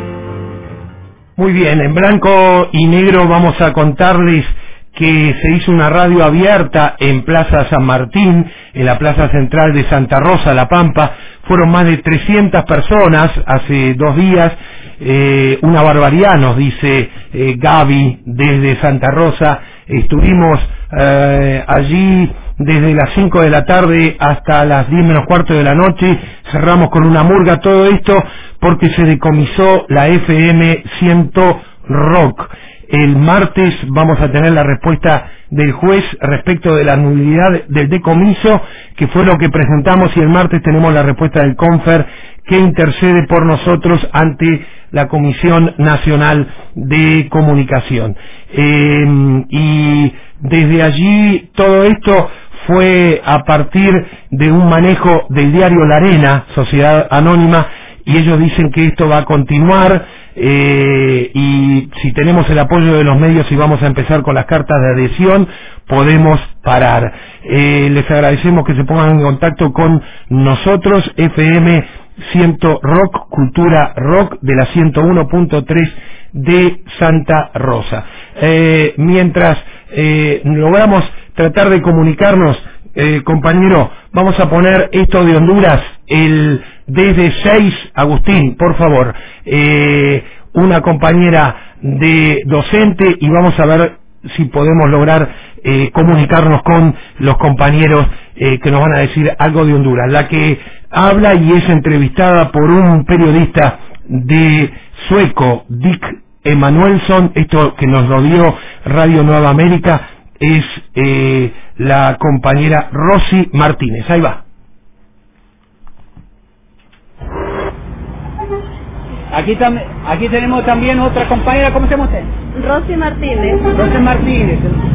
Muy bien, en blanco y negro vamos a contarles que se hizo una radio abierta en Plaza San Martín, en la plaza central de Santa Rosa, La Pampa. Fueron más de trescientas personas hace dos días, eh, una barbaridad, nos dice eh, Gaby desde Santa Rosa. Estuvimos eh, allí desde las cinco de la tarde hasta las diez menos cuarto de la noche, cerramos con una murga, todo esto porque se decomisó la F M cien Rock. El martes vamos a tener la respuesta del juez respecto de la nulidad del decomiso, que fue lo que presentamos, y el martes tenemos la respuesta del Confer, que intercede por nosotros ante la Comisión Nacional de Comunicación. Eh, y desde allí todo esto fue a partir de un manejo del diario La Arena, Sociedad Anónima, y ellos dicen que esto va a continuar, eh, y si tenemos el apoyo de los medios y vamos a empezar con las cartas de adhesión, podemos parar. Eh, les agradecemos que se pongan en contacto con nosotros. F M cien Rock, Cultura Rock de la ciento uno punto tres de Santa Rosa. Eh, mientras eh, logramos tratar de comunicarnos, eh, compañero, vamos a poner esto de Honduras, el desde seis, Agustín, por favor, eh, una compañera de docente, y vamos a ver si podemos lograr eh, comunicarnos con los compañeros eh, que nos van a decir algo de Honduras. La que habla y es entrevistada por un periodista de sueco, Dick Emanuelsson, esto que nos lo dio Radio Nueva América, es eh, la compañera Rosy Martínez. Ahí va. Aquí, tam aquí tenemos también otra compañera. ¿Cómo se llama usted? Rosy Martínez. Rosy Martínez.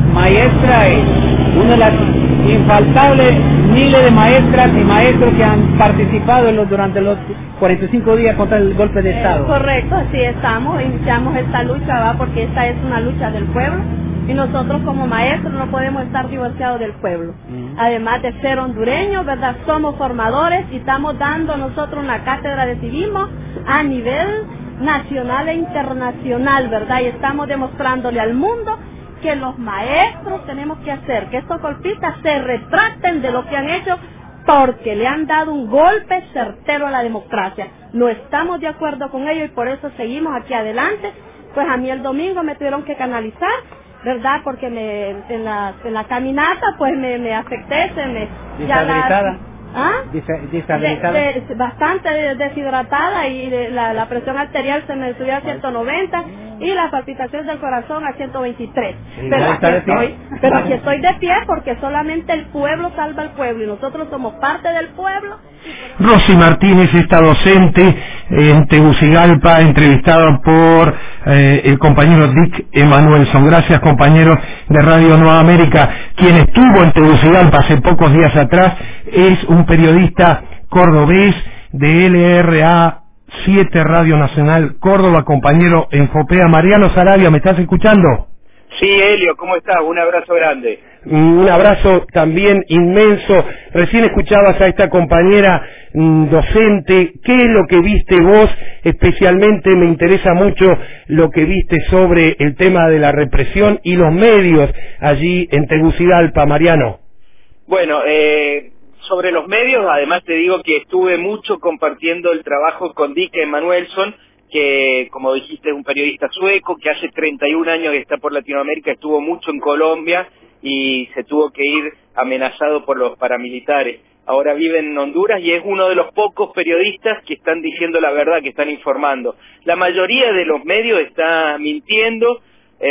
maestra es una de las infaltables miles de maestras y maestros que han participado en los, durante los cuarenta y cinco días contra el golpe de Estado. Eh, correcto, así estamos, iniciamos esta lucha, va, porque esta es una lucha del pueblo y nosotros como maestros no podemos estar divorciados del pueblo. Uh-huh. Además de ser hondureños, ¿verdad? Somos formadores y estamos dando nosotros una cátedra de civismo a nivel nacional e internacional, ¿verdad? Y estamos demostrándole al mundo que los maestros tenemos que hacer que estos golpistas se retracten de lo que han hecho, porque le han dado un golpe certero a la democracia. No estamos de acuerdo con ello y por eso seguimos aquí adelante. Pues a mí el domingo me tuvieron que canalizar, ¿verdad? Porque me, en, la, en la caminata pues me, me afecté, se me... ¿Deshabilitada? ¿Ah? ¿Deshabilitada? De, de, bastante deshidratada y de, la, la presión arterial se me subió a ciento noventa y la palpitación del corazón a ciento veintitrés. Sí, pero, aquí estoy, pero aquí estoy de pie porque solamente el pueblo salva al pueblo y nosotros somos parte del pueblo. Rosy Martínez, esta docente en Tegucigalpa, entrevistada por eh, el compañero Dick Emanuelson. Gracias, compañeros de Radio Nueva América. Quien estuvo en Tegucigalpa hace pocos días atrás es un periodista cordobés de L R A siete Radio Nacional Córdoba, compañero en Fopea. Mariano Sarabia, ¿me estás escuchando? Sí, Helio, ¿cómo estás? Un abrazo grande. Un abrazo también inmenso. Recién escuchabas a esta compañera mm, docente. ¿Qué es lo que viste vos? Especialmente me interesa mucho lo que viste sobre el tema de la represión y los medios allí en Tegucigalpa, Mariano. Bueno, eh... sobre los medios, además te digo que estuve mucho compartiendo el trabajo con Dick Emanuelson, que como dijiste es un periodista sueco, que hace treinta y un años que está por Latinoamérica, estuvo mucho en Colombia y se tuvo que ir amenazado por los paramilitares. Ahora vive en Honduras y es uno de los pocos periodistas que están diciendo la verdad, que están informando. La mayoría de los medios está mintiendo,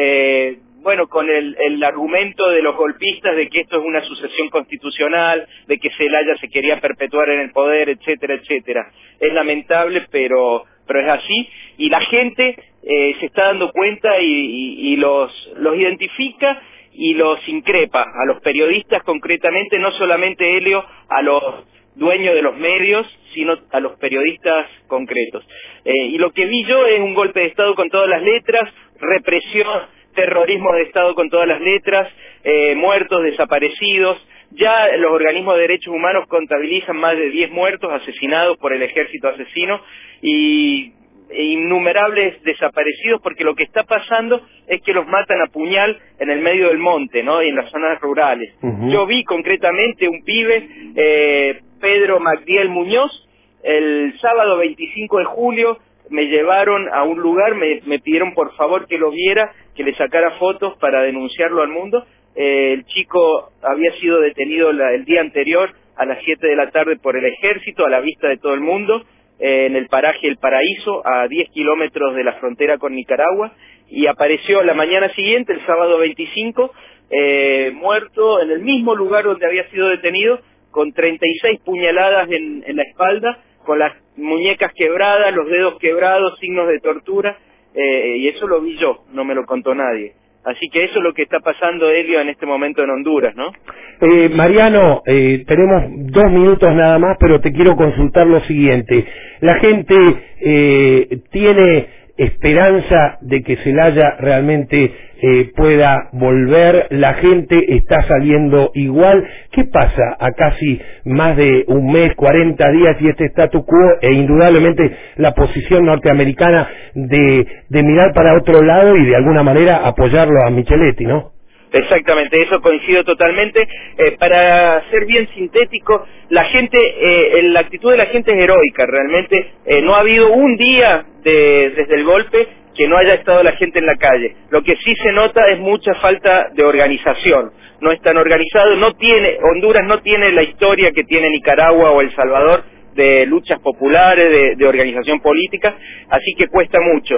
eh, bueno, con el, el argumento de los golpistas de que esto es una sucesión constitucional, de que Zelaya se quería perpetuar en el poder, etcétera, etcétera. Es lamentable, pero pero es así, y la gente eh, se está dando cuenta y, y, y los, los identifica y los increpa, a los periodistas concretamente, no solamente Helio, a los dueños de los medios, sino a los periodistas concretos. Eh, y lo que vi yo es un golpe de Estado con todas las letras, represión, terrorismo de Estado con todas las letras, eh, muertos, desaparecidos. Ya los organismos de derechos humanos contabilizan más de diez muertos asesinados por el ejército asesino y e innumerables desaparecidos, porque lo que está pasando es que los matan a puñal en el medio del monte, ¿no? Y en las zonas rurales. Uh-huh. Yo vi concretamente un pibe, eh, Pedro Magdiel Muñoz, el sábado veinticinco de julio, me llevaron a un lugar, me, me pidieron por favor que lo viera, que le sacara fotos para denunciarlo al mundo. Eh, el chico había sido detenido la, el día anterior a las siete de la tarde por el ejército, a la vista de todo el mundo, eh, en el paraje El Paraíso, a diez kilómetros de la frontera con Nicaragua, y apareció la mañana siguiente, el sábado veinticinco, eh, muerto en el mismo lugar donde había sido detenido, con treinta y seis puñaladas en, en la espalda, con las muñecas quebradas, los dedos quebrados, signos de tortura, eh, y eso lo vi yo, no me lo contó nadie. Así que eso es lo que está pasando, Helio, en este momento en Honduras, ¿no? Eh, Mariano, eh, tenemos dos minutos nada más, pero te quiero consultar lo siguiente. La gente eh, tiene esperanza de que Zelaya realmente eh, pueda volver, la gente está saliendo igual. ¿Qué pasa a casi más de un mes, cuarenta días y este statu quo e indudablemente la posición norteamericana de, de mirar para otro lado y de alguna manera apoyarlo a Micheletti, ¿no? Exactamente, eso coincido totalmente. Eh, para ser bien sintético, la gente, eh, la actitud de la gente es heroica, realmente. Eh, no ha habido un día de, desde el golpe que no haya estado la gente en la calle. Lo que sí se nota es mucha falta de organización. No están organizados, no tiene, Honduras no tiene la historia que tiene Nicaragua o El Salvador, de luchas populares, de, de organización política, así que cuesta mucho.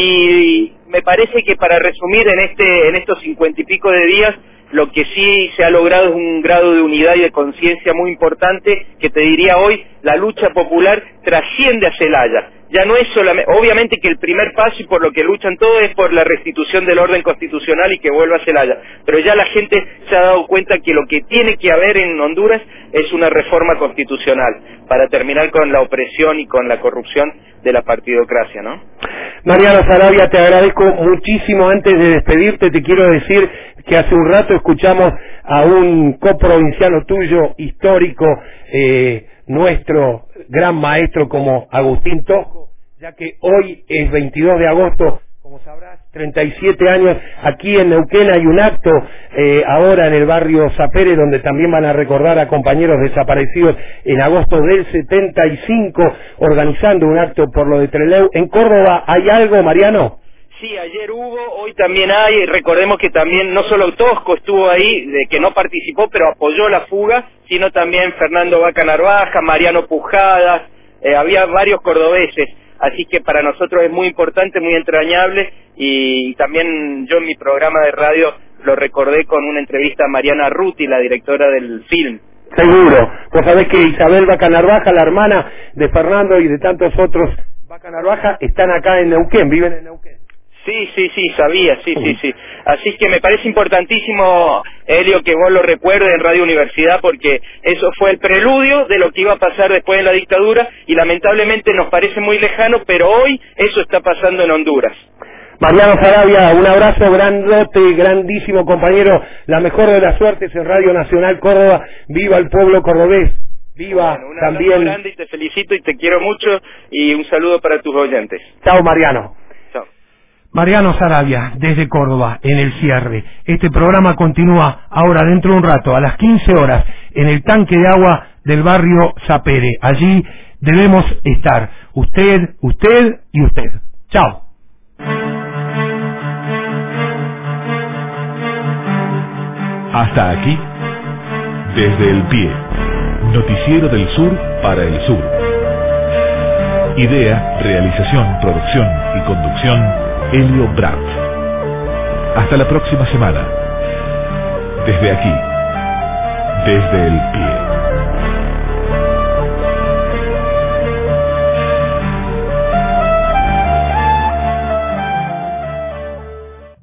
Y me parece que para resumir en este en estos cincuenta y pico de días, lo que sí se ha logrado es un grado de unidad y de conciencia muy importante, que te diría hoy, la lucha popular trasciende a Zelaya. ya no es solamente, obviamente que el primer paso y por lo que luchan todos es por la restitución del orden constitucional y que vuelva a Celaya, pero ya la gente se ha dado cuenta que lo que tiene que haber en Honduras es una reforma constitucional para terminar con la opresión y con la corrupción de la partidocracia, ¿no? Mariano Saravia, te agradezco muchísimo. Antes de despedirte, te quiero decir que hace un rato escuchamos a un coprovinciano tuyo, histórico, eh, nuestro gran maestro como Agustín Tosco, ya que hoy es veintidós de agosto, como sabrás, treinta y siete años, aquí en Neuquén hay un acto eh, ahora en el barrio Sapere, donde también van a recordar a compañeros desaparecidos en agosto del setenta y cinco, organizando un acto por lo de Trelew. ¿En Córdoba hay algo, Mariano? Sí, ayer hubo, hoy también hay, recordemos que también no solo Tosco estuvo ahí, de que no participó, pero apoyó la fuga, sino también Fernando Vaca Narvaja, Mariano Pujadas, eh, había varios cordobeses, así que para nosotros es muy importante, muy entrañable, y también yo en mi programa de radio lo recordé con una entrevista a Mariana Ruti, la directora del film. Seguro, vos sabés que Isabel Vaca Narvaja, la hermana de Fernando y de tantos otros Vaca Narvaja, están acá en Neuquén, viven en Neuquén. Sí, sí, sí, sabía, sí, sí, sí. Así que me parece importantísimo, Helio, que vos lo recuerdes en Radio Universidad, porque eso fue el preludio de lo que iba a pasar después de la dictadura, y lamentablemente nos parece muy lejano, pero hoy eso está pasando en Honduras. Mariano Saravia, un abrazo grandote, grandísimo compañero, la mejor de las suertes en Radio Nacional Córdoba, viva el pueblo cordobés, viva bueno, un también. Un abrazo grande y te felicito y te quiero mucho, y un saludo para tus oyentes. Chao, Mariano. Mariano Saravia, desde Córdoba, en el cierre. Este programa continúa ahora dentro de un rato, a las quince horas, en el tanque de agua del barrio Sapere. Allí debemos estar. Usted, usted y usted. Chao. Hasta aquí, Desde el Pie. Noticiero del Sur para el Sur. Idea, realización, producción y conducción, Helio Brandt. Hasta la próxima semana. Desde aquí, desde el pie.